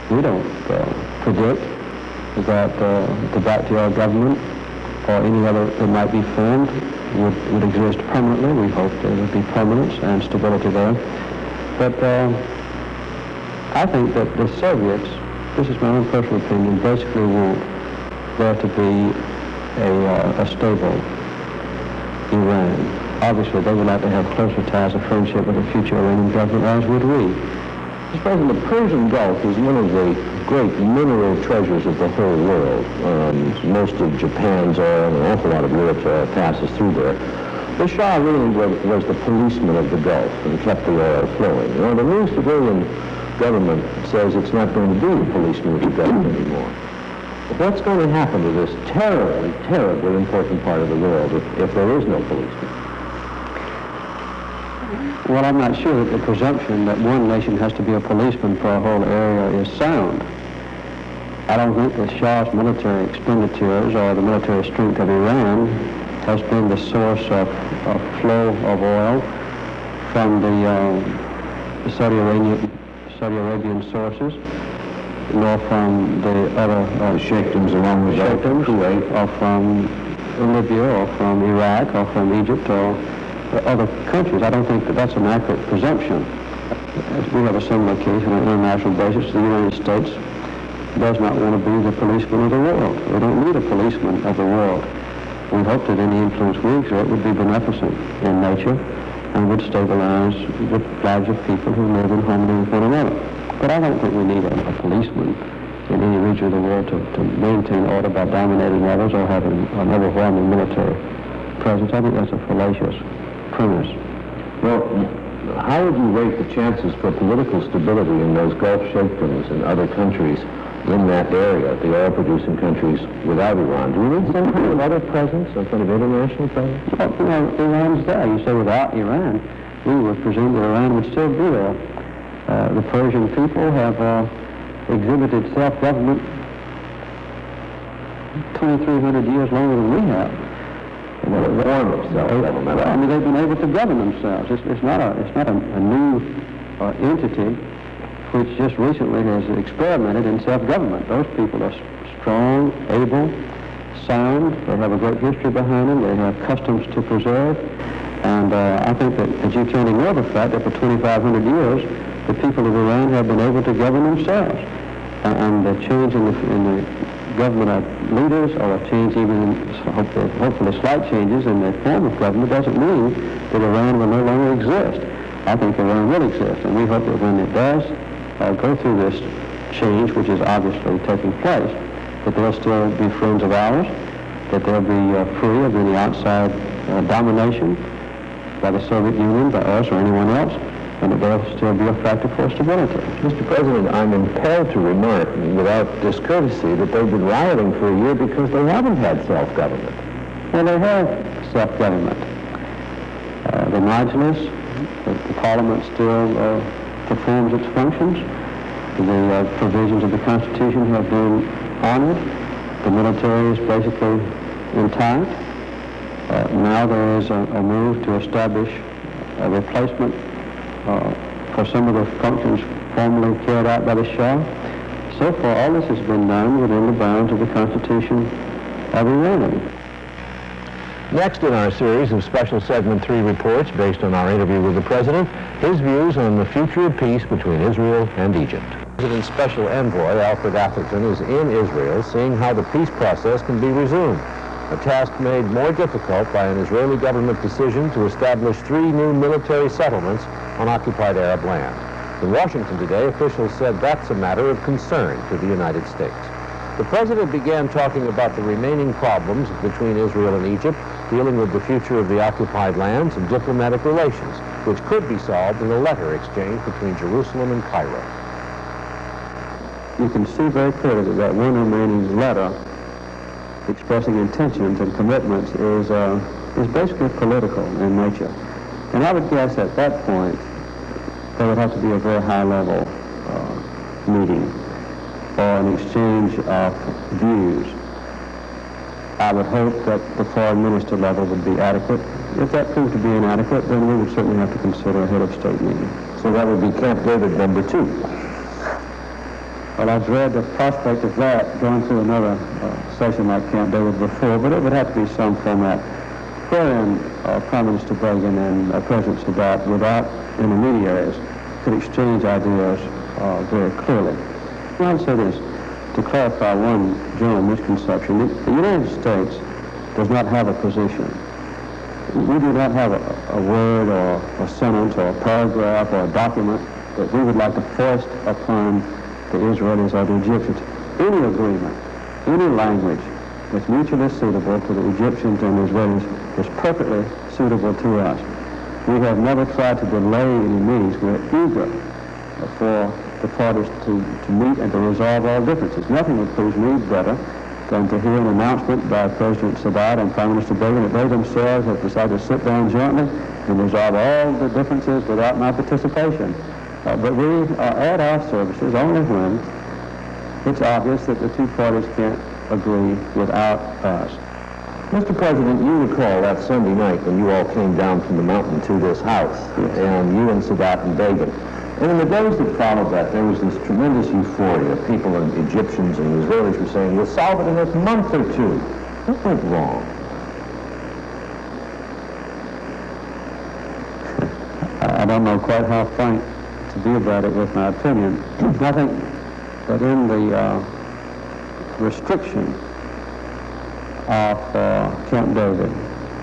We don't predict that the backyard government or any other that might be formed would exist permanently. We hope there would be permanence and stability there. But I think that the Soviets, this is my own personal opinion, basically want there to be a stable Iran. Obviously, they would like to have closer ties of friendship with the future Iranian government, as would we. Mr. President, the Persian Gulf is one of the great mineral treasures of the whole world. Most of Japan's oil and an awful lot of Europe's oil passes through there. The Shah really was the policeman of the Gulf and kept the oil flowing. You know, the new civilian government says it's not going to be the policeman of the Gulf anymore. What's going to happen to this terribly, terribly important part of the world if there is no policeman? Well, I'm not sure that the presumption that one nation has to be a policeman for a whole area is sound. I don't think the Shah's military expenditures or the military strength of Iran has been the source of flow of oil from the Saudi Arabian sources, nor from the other Sheikhdoms along with Kuwait, or from Libya, or from Iraq, or from Egypt, or other countries. I don't think that that's an accurate presumption. We have a similar case on an international basis. The United States does not want to be the policeman of the world. We don't need a policeman of the world. We hope that any influence we exert would be beneficent in nature and would stabilize the lives of people who live in harmony with one another. But I don't think we need a policeman in any region of the world to maintain order by dominating others or having an overwhelming military presence. I think that's a fallacious premise. Well, how would you rate the chances for political stability in those Gulf Sheikhdoms and other countries in that area, the oil-producing countries without Iran? Do you need some kind of other presence, some kind of international presence? Well, you know, Iran's there. You say without Iran, we would presume that Iran would still be there. The Persian people have exhibited self-government 2,300 years longer than we have. Well, a form of self-government. I mean, they've been able to govern themselves. It's not a new entity which just recently has experimented in self-government. Those people are strong, able, sound. They have a great history behind them. They have customs to preserve. And I think that you can't ignore the fact that for 2,500 years, the people of Iran have been able to govern themselves. And the change in the government leaders, or a change even in, hopefully slight changes in the form of government, doesn't mean that Iran will no longer exist. I think Iran will exist, and we hope that when it does go through this change, which is obviously taking place, that they'll still be friends of ours, that they'll be free of any outside domination by the Soviet Union, by us, or anyone else, and that they'll still be a factor for stability. Mr. President, I'm impelled to remark, without discourthy, that they've been rioting for a year because they haven't had self-government. Well, they have self-government. The Majlis, the Parliament still performs its functions. The provisions of the Constitution have been honored. The military is basically intact. Now there is a move to establish a replacement for some of the functions formerly carried out by the Shah. So far, all this has been done within the bounds of the Constitution of Iran. Next in our series of special segment 3 reports based on our interview with the President, his views on the future of peace between Israel and Egypt. President's Special Envoy, Alfred Atherton, is in Israel seeing how the peace process can be resumed, a task made more difficult by an Israeli government decision to establish 3 new military settlements on occupied Arab land. In Washington today, officials said that's a matter of concern to the United States. The President began talking about the remaining problems between Israel and Egypt, dealing with the future of the occupied lands and diplomatic relations, which could be solved in a letter exchange between Jerusalem and Cairo. You can see very clearly that that one remaining letter expressing intentions and commitments is basically political in nature. And I would guess at that point there would have to be a very high-level meeting or an exchange of views. I would hope that the foreign minister level would be adequate. If that proved to be inadequate, then we would certainly have to consider a head of state meeting. So that would be Camp David number 2. Well, I dread the prospect of that going through another session like Camp David before, but it would have to be some format wherein Prime Minister Begin and President Sadat, without intermediaries, could exchange ideas very clearly. I'll say this, to clarify one general misconception. The United States does not have a position. We do not have a word or a sentence or a paragraph or a document that we would like to foist upon the Israelis or the Egyptians. Any agreement, any language that's mutually suitable to the Egyptians and the Israelis is perfectly suitable to us. We have never tried to delay any meetings. We're eager for the parties to meet and to resolve all differences. Nothing would please me better than to hear an announcement by President Sadat and Prime Minister Begin that they themselves have decided to sit down jointly and resolve all the differences without my participation. But we are at our services only when it's obvious that the two parties can't agree without us. Mr. President, you recall that Sunday night when you all came down from the mountain to this house, yes, and you and Sadat and Begin. And in the days that followed that, there was this tremendous euphoria. People, and Egyptians and Israelis, were saying, we'll solve it in a month or two. What went wrong? I don't know quite how frank to be about it with my opinion. I think that in the restriction of Camp David,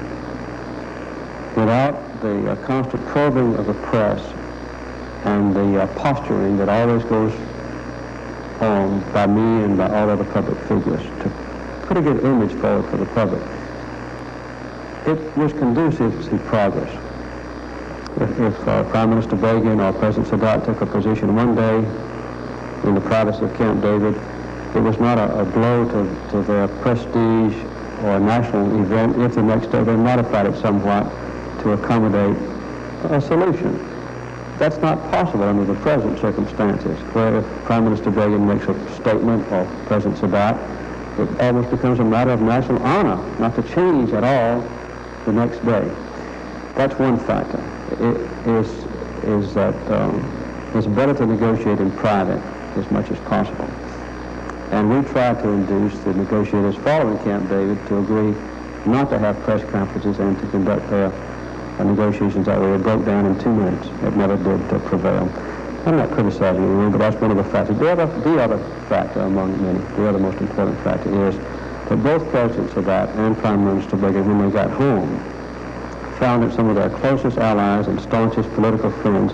without the constant probing of the press and the posturing that always goes on by me and by all other public figures to put a good image forward for the public, it was conducive to progress. If Prime Minister Begin or President Sadat took a position one day in the privacy of Camp David, it was not a blow to their prestige or a national event if the next day they modified it somewhat to accommodate a solution. That's not possible under the present circumstances, where if Prime Minister Begin makes a statement or President Sadat, it almost becomes a matter of national honor not to change at all the next day. That's one factor. It is that it's better to negotiate in private as much as possible. And we tried to induce the negotiators following Camp David to agree not to have press conferences and to conduct their negotiations that way. It broke down in 2 minutes. It never did prevail. I'm not criticizing anyone, but that's one of the factors. The other factor among many, the other most important factor is that both President Sadat and Prime Minister Begin, when they got home, found that some of their closest allies and staunchest political friends,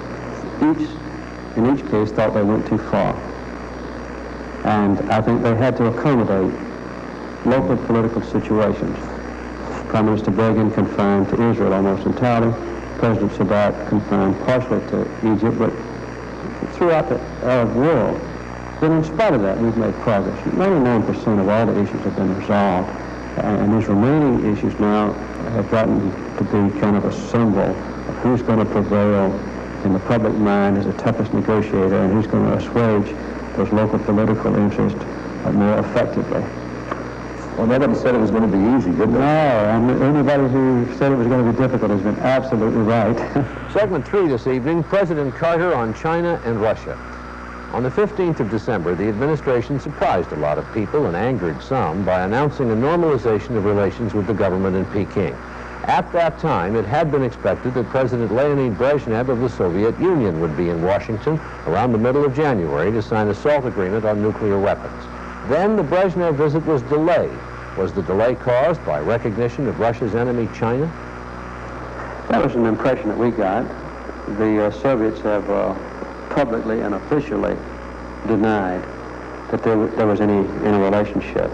in each case, thought they went too far. And I think they had to accommodate local political situations. Prime Minister Begin confined to Israel almost entirely. President Sadat confined partially to Egypt, but throughout the Arab world. But in spite of that, we've made progress. 99% of all the issues have been resolved. And these remaining issues now have gotten to be kind of a symbol of who's going to prevail in the public mind as the toughest negotiator and who's going to assuage those local political interests more effectively. Well, nobody said it was going to be easy, did they? No, and anybody who said it was going to be difficult has been absolutely right. Segment 3 this evening, President Carter on China and Russia. On the 15th of December, the administration surprised a lot of people and angered some by announcing a normalization of relations with the government in Peking. At that time, it had been expected that President Leonid Brezhnev of the Soviet Union would be in Washington around the middle of January to sign a SALT agreement on nuclear weapons. Then the Brezhnev visit was delayed. Was the delay caused by recognition of Russia's enemy, China? That was an impression that we got. The Soviets have publicly and officially denied that there was any relationship.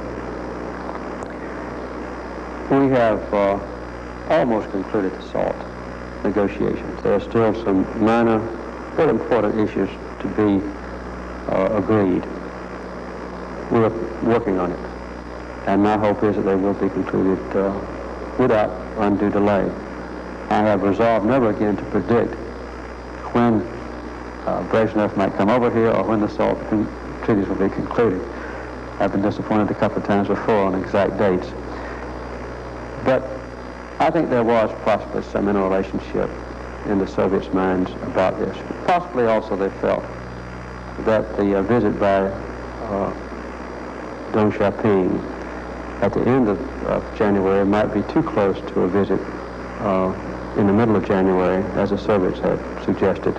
We have almost concluded the SALT negotiations. There are still some minor but important issues to be agreed. We're working on it, and my hope is that they will be concluded without undue delay. I have resolved never again to predict when Brezhnev might come over here or when the SALT treaties will be concluded. I've been disappointed a couple of times before on exact dates. But I think there was possibly some interrelationship in the Soviets' minds about this. Possibly also they felt that the visit by Deng Xiaoping at the end of January might be too close to a visit in the middle of January, as the Soviets had suggested,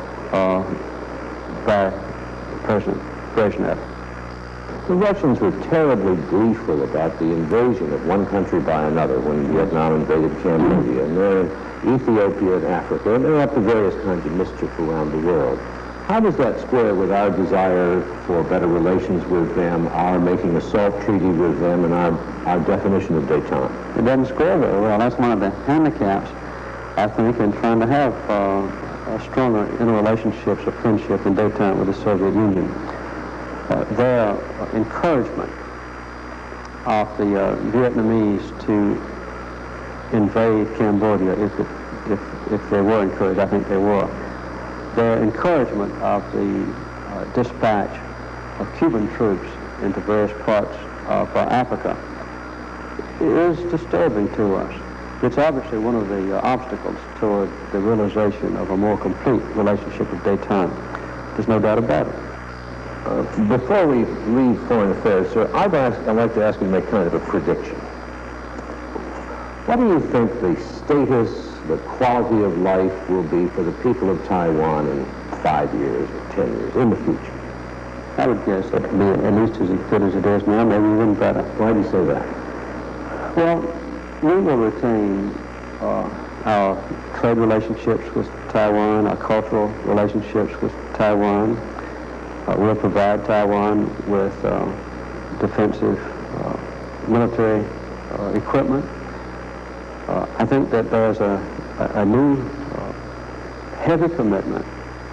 by President Brezhnev. The Russians were terribly gleeful about the invasion of one country by another when Vietnam invaded Cambodia, and they're in Ethiopia and Africa, and they're up to various kinds of mischief around the world. How does that square with our desire for better relations with them, our making a SALT treaty with them, and our definition of détente? It doesn't square very well. That's one of the handicaps, I think, in trying to have stronger interrelationships of friendship and détente with the Soviet Union. Their encouragement of the Vietnamese to invade Cambodia, if they were encouraged, I think they were. Their encouragement of the dispatch of Cuban troops into various parts of Africa is disturbing to us. It's obviously one of the obstacles toward the realization of a more complete relationship with détente. There's no doubt about it. Before we leave foreign affairs, sir, I'd like to ask you to make kind of a prediction. What do you think the status, the quality of life will be for the people of Taiwan in 5 years or 10 years, in the future? I would guess it would be at least as good as it is now, maybe even better. Why do you say that? Well, we will retain our trade relationships with Taiwan, our cultural relationships with Taiwan. We'll provide Taiwan with defensive military equipment. I think that there's a new heavy commitment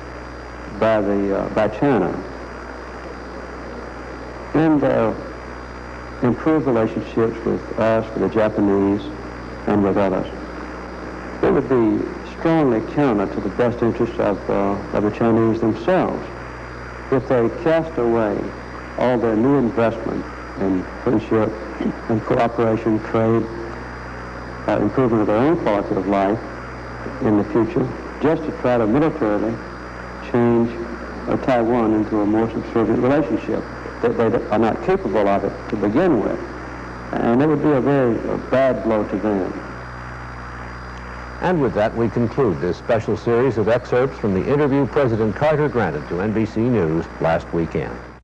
by China in their improved relationships with us, with the Japanese, and with others. It would be strongly counter to the best interests of the Chinese themselves if they cast away all their new investment in friendship and cooperation, trade, improvement of their own quality of life in the future, just to try to militarily change Taiwan into a more subservient relationship. They are not capable of it to begin with, and it would be a very bad blow to them. And with that, we conclude this special series of excerpts from the interview President Carter granted to NBC News last weekend.